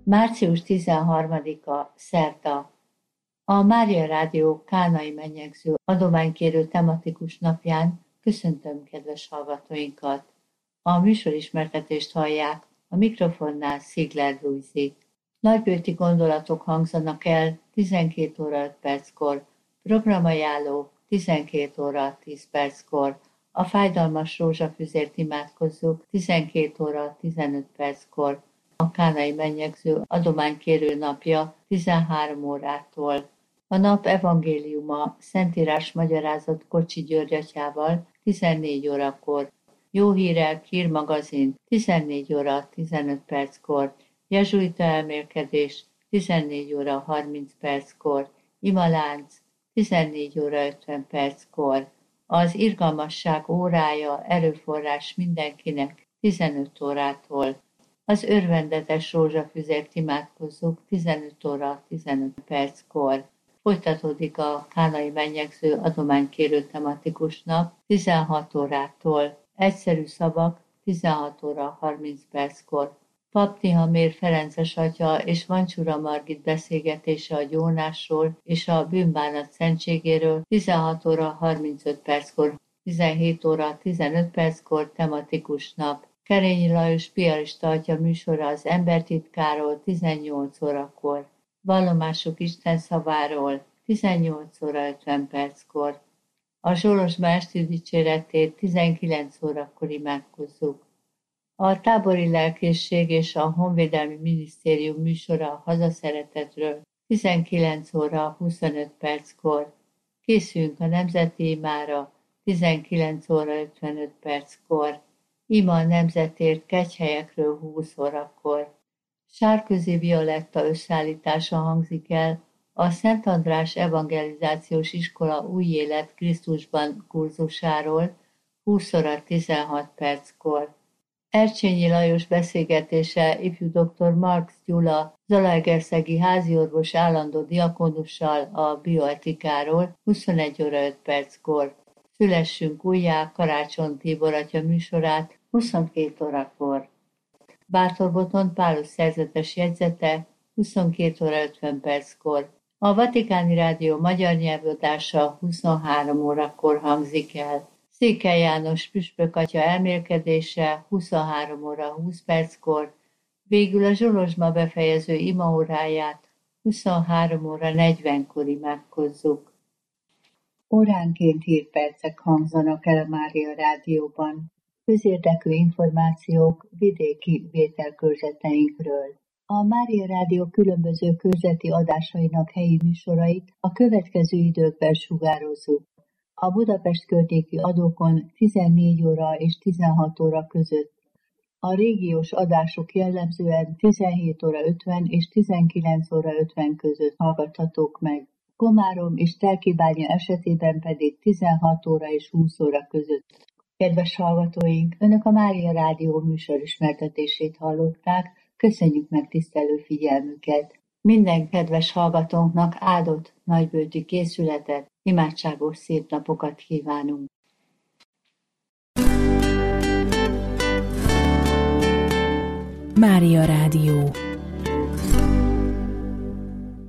Március 13-a szerda. A Mária Rádió Kánai Mennyegző adománykérő tematikus napján köszöntöm kedves hallgatóinkat. A műsorismertetést hallják, a mikrofonnál Szigler Lujzi. Nagybőti gondolatok hangzanak el 12 óra 5 perckor, programajánló 12 óra 10 perckor, a fájdalmas rózsafüzért imádkozzuk 12 óra 15 perckor, a Kánai Mennyegző adománykérő napja 13 órától. A nap evangéliuma Szentírás magyarázat Kocsi György atyával 14 órakor, Jó hírek hírmagazin 14 óra 15 perckor, jezsuita elmélkedés 14 óra 30 perckor, imalánc 14 óra 50 perckor, az irgalmasság órája erőforrás mindenkinek 15 órától. Az örvendetes rózsafüzért imádkozzuk 15 óra 15 perckor. Folytatódik a Kánai Mennyegző adománykérő tematikus nap 16 órától. Egyszerű szavak 16 óra 30 perckor. Pap Tihamér Ferences atya és Vancsura Margit beszélgetése a gyónásról és a bűnbánat szentségéről 16 óra 35 perckor. 17 óra 15 perckor tematikus nap. Kerényi Lajos piarista atya műsora az embertitkáról 18 órakor. Vallomásuk Isten szaváról 18 óra 50 perckor. A Zsolozsma esti dicséretét 19 órakor imádkozzuk. A tábori lelkészség és a Honvédelmi Minisztérium műsora a hazaszeretetről 19 óra 25 perckor. Készüljünk a nemzeti imára 19 óra 55 perckor. Ima a nemzetért Kegyhelyekről 20 órakor. Sárközi Violetta összeállítása hangzik el a Szent András Evangelizációs Iskola Új Élet Krisztusban kurzusáról 20 óra 16 perckor. Ercsényi Lajos beszélgetése ifjú dr. Marx Gyula zalaegerszegi háziorvos állandó diakonussal a bioetikáról 21 óra 5 perckor. Szülessünk újjá Karácsony Tibor atya műsorát 22 órakor. Bátor Botond Pálus szerzetes jegyzete 22 óra 50 perckor. A Vatikáni Rádió magyar nyelvödása 23 órakor hangzik el. Székely János püspök atya elmélkedése 23 óra 20 perckor. Végül a Zsolozsma befejező imaóráját 23 óra 40-kor imádkozzuk. Óránként hírpercek hangzanak el a Mária Rádióban. Közérdekű információk vidéki vételkörzeteinkről. A Mária Rádió különböző körzeti adásainak helyi műsorait a következő időkben sugározzuk. A Budapest környéki adókon 14 óra és 16 óra között. A régiós adások jellemzően 17 óra 50 és 19 óra 50 között hallgathatók meg. Komárom és Telkibánya esetében pedig 16 óra és 20 óra között. Kedves hallgatóink, Önök a Mária Rádió műsorismertetését hallották, köszönjük megtisztelő figyelmüket. Minden kedves hallgatónknak áldott nagybőti készületet, imádságos szép napokat kívánunk. Mária Rádió.